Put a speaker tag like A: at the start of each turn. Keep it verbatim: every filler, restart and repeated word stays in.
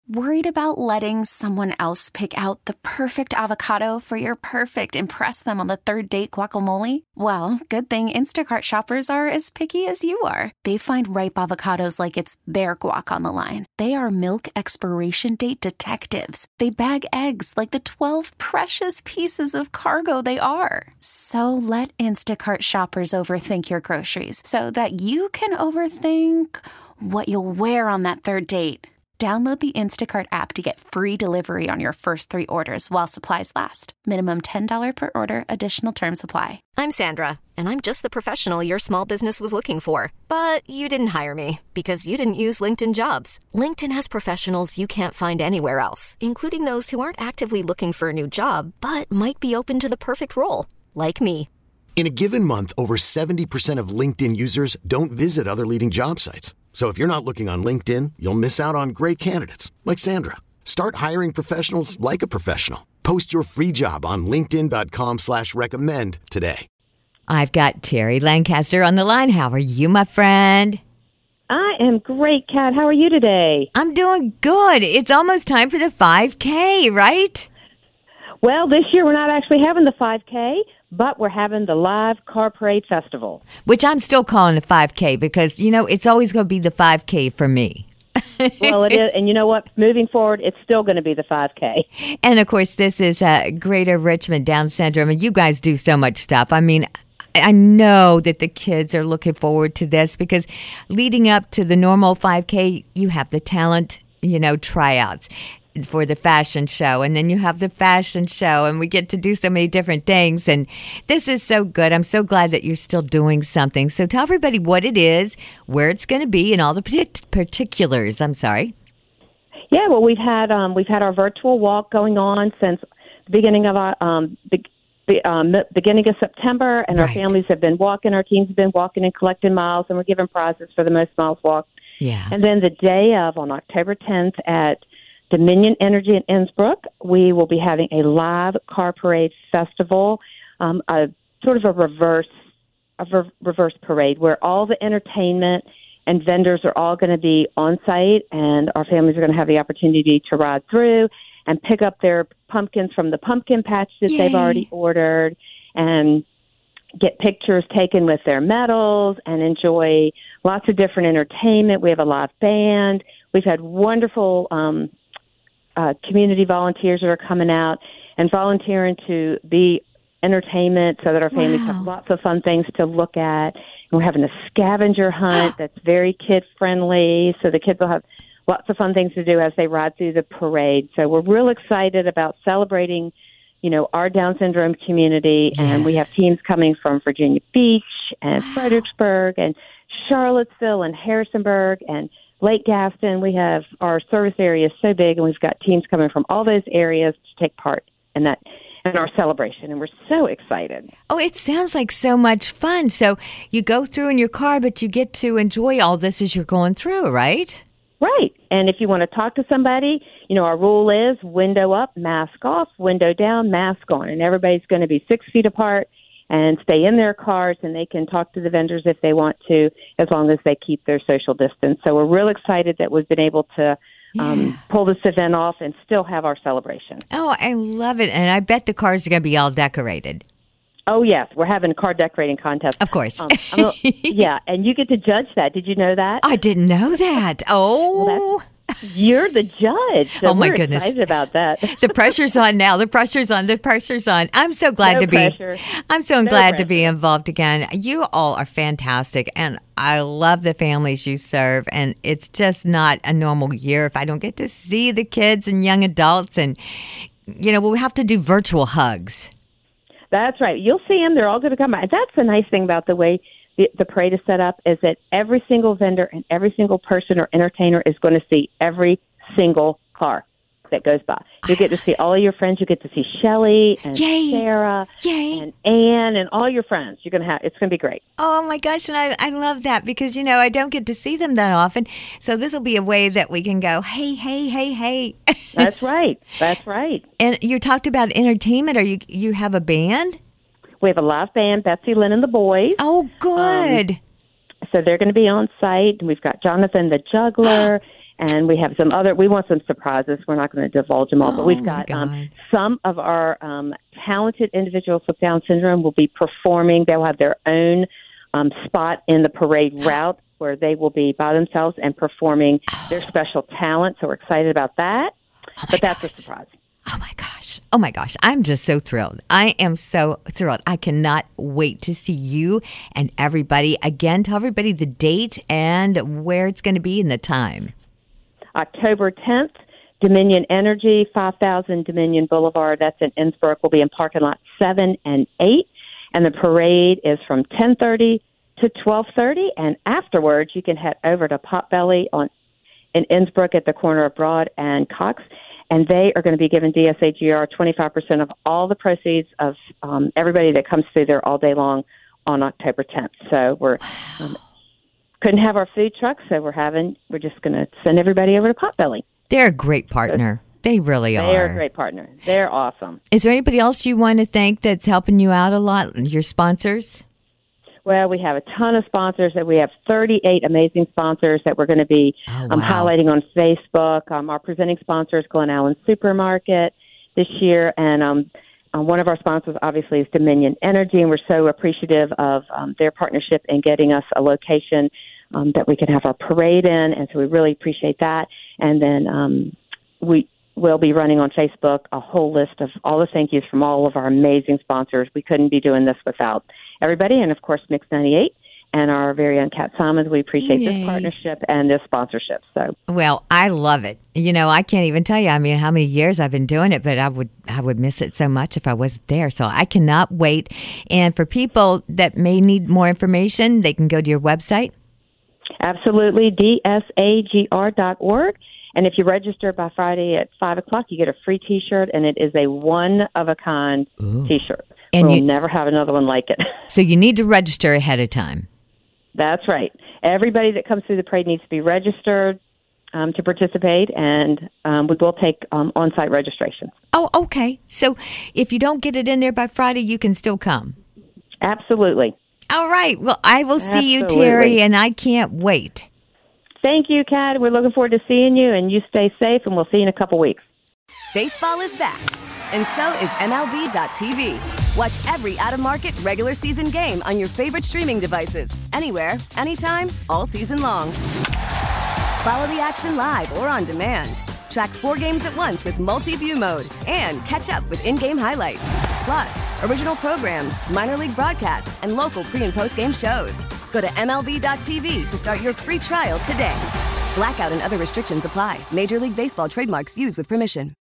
A: Worried about letting someone else pick out the perfect avocado for your perfect impress them on the third date guacamole? Well, good thing Instacart shoppers are as picky as you are. They find ripe avocados like it's their guac on the line. They are milk expiration date detectives. They bag eggs like the twelve precious pieces of cargo they are. So let Instacart shoppers overthink your groceries so that you can overthink what you'll wear on that third date. Download the Instacart app to get free delivery on your first three orders while supplies last. Minimum ten dollars per order. Additional terms apply.
B: I'm Sandra, and I'm just the professional your small business was looking for. But you didn't hire me because you didn't use LinkedIn Jobs. LinkedIn has professionals you can't find anywhere else, including those who aren't actively looking for a new job, but might be open to the perfect role, like me.
C: In a given month, over seventy percent of LinkedIn users don't visit other leading job sites. So if you're not looking on LinkedIn, you'll miss out on great candidates like Sandra. Start hiring professionals like a professional. Post your free job on linkedin.com slash recommend today.
D: I've got Terry Lancaster on the line. How are you, my friend?
E: I am great, Kat. How are you today?
D: I'm doing good. It's almost time for the five K, right?
E: Well, this year we're not actually having the five K, but we're having the live car parade festival.
D: Which I'm still calling the five K because, you know, it's always going to be the five K for me.
E: Well, it is. And you know what? Moving forward, it's still going to be the five K.
D: And, of course, this is uh, Greater Richmond Down Syndrome. And you guys do so much stuff. I mean, I know that the kids are looking forward to this because leading up to the normal five K, you have the talent, you know, tryouts for the fashion show, and then you have the fashion show, and we get to do so many different things, and this is so good. I'm so glad that you're still doing something. So tell everybody what it is, where it's going to be, and all the particulars. I'm sorry.
E: Yeah, well, we've had um, we've had our virtual walk going on since the beginning of our um, the, the um, beginning of September, and
D: Right.
E: Our families have been walking. Our teams have been walking and collecting miles, and we're giving prizes for the most miles walked.
D: Yeah.
E: And then the day of, on October tenth, at Dominion Energy in Innsbruck, we will be having a live car parade festival, um, a sort of a reverse, a ver- reverse parade where all the entertainment and vendors are all going to be on site, and our families are going to have the opportunity to ride through and pick up their pumpkins from the pumpkin patch that
D: Yay.
E: they've already ordered, and get pictures taken with their medals and enjoy lots of different entertainment. We have a live band. We've had wonderful um, uh, community volunteers that are coming out and volunteering to be entertainment so that our families
D: Wow.
E: have lots of fun things to look at. And we're having a scavenger hunt that's very kid-friendly, so the kids will have lots of fun things to do as they ride through the parade. So we're real excited about celebrating, you know, our Down syndrome community.
D: Yes.
E: And we have teams coming from Virginia Beach and Fredericksburg and Charlottesville and Harrisonburg and Lake Gaston. We have our service area is so big, and we've got teams coming from all those areas to take part in that in our celebration, and we're so excited.
D: Oh, it sounds like so much fun. So you go through in your car, but you get to enjoy all this as you're going through, right?
E: Right. And if you want to talk to somebody, you know, our rule is window up, mask off, window down, mask on. And everybody's going to be six feet apart and stay in their cars, and they can talk to the vendors if they want to, as long as they keep their social distance. So we're real excited that we've been able to um,
D: Yeah.
E: pull this event off and still have our celebration.
D: Oh, I love it. And I bet the cars are going to be all decorated.
E: Oh, yes. We're having a car decorating contest.
D: Of course.
E: Um, I'm a- yeah, and you get to judge that. Did you know that?
D: I didn't know that. Oh.
E: You're the judge. So
D: Oh, my
E: we're
D: goodness.
E: excited about that.
D: The pressure's on now. The pressure's on. The pressure's on. I'm so glad
E: No
D: to be.
E: pressure.
D: I'm so
E: No
D: glad to
E: pressure.
D: be involved again. You all are fantastic, and I love the families you serve. And it's just not a normal year if I don't get to see the kids and young adults. And you know, we'll have to do virtual hugs.
E: That's right. You'll see them. They're all going to come by. That's the nice thing about the way the, the parade is set up, is that every single vendor and every single person or entertainer is going to see every single car that goes by. You get to see all of your friends. You get to see Shelley and
D: Yay.
E: Sarah
D: Yay.
E: and Ann and all your friends. You're going to have. It's going to be great.
D: Oh my gosh, and I, I love that because, you know, I don't get to see them that often. So this will be a way that we can go, hey, hey, hey, hey.
E: That's right. That's right.
D: And you talked about entertainment. Are you you have a band?
E: We have a live band, Betsy Lynn and the Boys.
D: Oh, good.
E: So they're going to be on site. We've got Jonathan the Juggler And we have some other, we want some surprises. We're not going to divulge them all, but
D: Oh,
E: we've
D: my
E: got um,
D: God.
E: some of our um, talented individuals with Down syndrome will be performing. They'll have their own um, spot in the parade route where they will be by themselves and performing their special talent. So we're excited about that.
D: Oh my
E: But that's
D: gosh.
E: a surprise.
D: Oh my gosh. Oh my gosh. I'm just so thrilled. I am so thrilled. I cannot wait to see you and everybody. Again, tell everybody the date and where it's going to be and the time.
E: October tenth, Dominion Energy, five thousand Dominion Boulevard. That's in Innsbrook. We'll be in parking lot seven and eight. And the parade is from ten thirty to twelve thirty. And afterwards, you can head over to Potbelly on in Innsbrook at the corner of Broad and Cox. And they are going to be giving D S A G R twenty-five percent of all the proceeds of um, everybody that comes through there all day long on October tenth. So we're um, couldn't have our food truck, so we're having we're just going to send everybody over to Potbelly.
D: They're a great partner. They really
E: They
D: are.
E: are a great partner. They're awesome.
D: Is there anybody else you want to thank that's helping you out a lot? Your sponsors?
E: Well, we have a ton of sponsors. That we have thirty-eight amazing sponsors that we're going to be
D: Oh,
E: um,
D: wow.
E: highlighting on Facebook. Um, our presenting sponsor is Glen Allen Supermarket this year, and um, uh, one of our sponsors obviously is Dominion Energy, and we're so appreciative of um, their partnership in getting us a location um, that we can have our parade in, and so we really appreciate that. And then um, we will be running on Facebook a whole list of all the thank yous from all of our amazing sponsors. We couldn't be doing this without everybody, and of course Mix ninety-eight and our very own Cat Simons. We appreciate
D: Yay.
E: this partnership and this sponsorship. So
D: Well, I love it. You know, I can't even tell you, I mean, how many years I've been doing it, but I would I would miss it so much if I wasn't there. So I cannot wait. And for people that may need more information, they can go to your website.
E: absolutely, D S A G R dot org. And if you register by Friday at five o'clock, you get a free T-shirt, and it is a one-of-a-kind T-shirt.
D: And
E: we'll
D: you-
E: never have another one like it.
D: So you need to register ahead of time.
E: That's right. Everybody that comes through the parade needs to be registered um, to participate, and um, we will take um, on-site registrations.
D: Oh, okay. So if you don't get it in there by Friday, you can still come.
E: Absolutely.
D: All right. Well, I will see you,
E: Absolutely.
D: Terry, and I can't wait.
E: Thank you, Kat. We're looking forward to seeing you, and you stay safe, and we'll see you in a couple weeks.
F: Baseball is back, and so is M L B dot T V. Watch every out-of-market regular season game on your favorite streaming devices, anywhere, anytime, all season long. Follow the action live or on demand. Track four games at once with multi-view mode and catch up with in-game highlights. Plus, original programs, minor league broadcasts, and local pre- and post-game shows. Go to M L B dot T V to start your free trial today. Blackout and other restrictions apply. Major League Baseball trademarks used with permission.